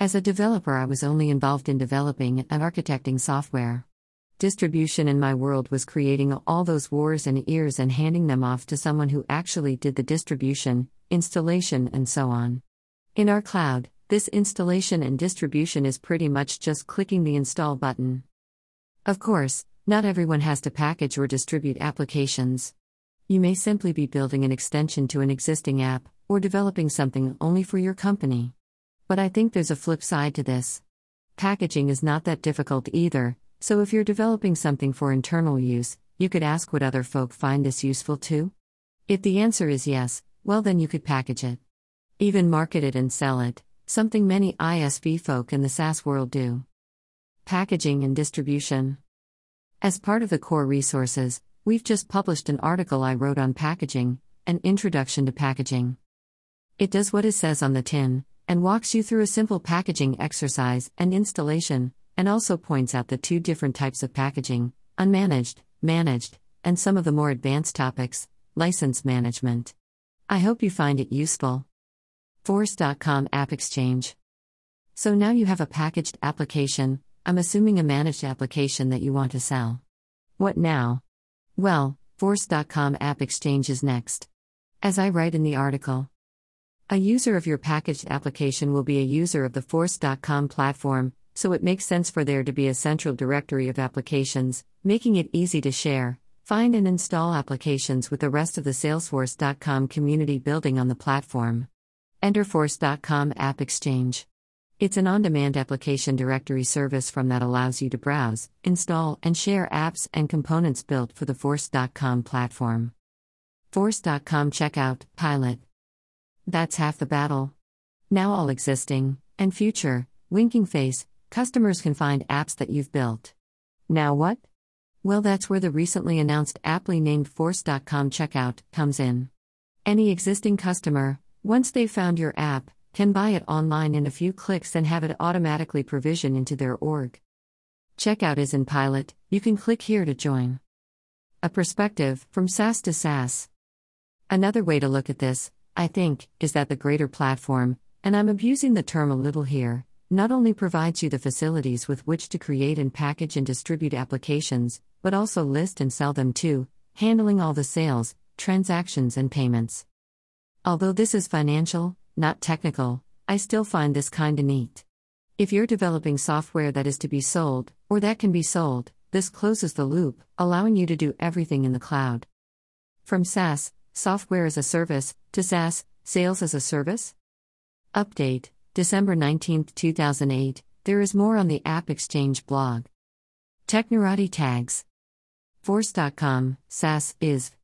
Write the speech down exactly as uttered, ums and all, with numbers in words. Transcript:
As a developer, I was only involved in developing and architecting software. Distribution in my world was creating all those wars and ears and handing them off to someone who actually did the distribution, installation, and so on. In our cloud, this installation and distribution is pretty much just clicking the install button. Of course, not everyone has to package or distribute applications. You may simply be building an extension to an existing app, or developing something only for your company. But I think there's a flip side to this. Packaging is not that difficult either, so if you're developing something for internal use, you could ask would other folk find this useful too? If the answer is yes, well then you could package it. Even market it and sell it, something many I S V folk in the SaaS world do. Packaging and distribution. As part of the core resources, we've just published an article I wrote on packaging, an introduction to packaging. It does what it says on the tin, and walks you through a simple packaging exercise and installation, and also points out the two different types of packaging, unmanaged, managed, and some of the more advanced topics, license management. I hope you find it useful. Force dot com App Exchange. So now you have a packaged application, I'm assuming a managed application that you want to sell. What now? Well, Force dot com App Exchange is next. As I write in the article, a user of your packaged application will be a user of the Force dot com platform, so it makes sense for there to be a central directory of applications, making it easy to share, find and install applications with the rest of the Salesforce dot com community building on the platform. Enter Force dot com App Exchange. It's an on-demand application directory service from that allows you to browse, install, and share apps and components built for the Force dot com platform. Force dot com Checkout, Pilot. That's half the battle. Now all existing, and future, winking face, customers can find apps that you've built. Now what? Well, that's where the recently announced aptly named Force dot com Checkout comes in. Any existing customer, once they've found your app, can buy it online in a few clicks and have it automatically provision into their org. Checkout is in pilot, you can click here to join. A perspective from SaaS to SaaS. Another way to look at this, I think, is that the greater platform, and I'm abusing the term a little here, not only provides you the facilities with which to create and package and distribute applications, but also list and sell them too, handling all the sales, transactions, and payments. Although this is financial, not technical, I still find this kinda neat. If you're developing software that is to be sold, or that can be sold, this closes the loop, allowing you to do everything in the cloud. From SaaS, software as a service, to SaaS, sales as a service? Update, December nineteenth, two thousand eight, there is more on the App Exchange blog. Technorati tags. Force dot com, SaaS, is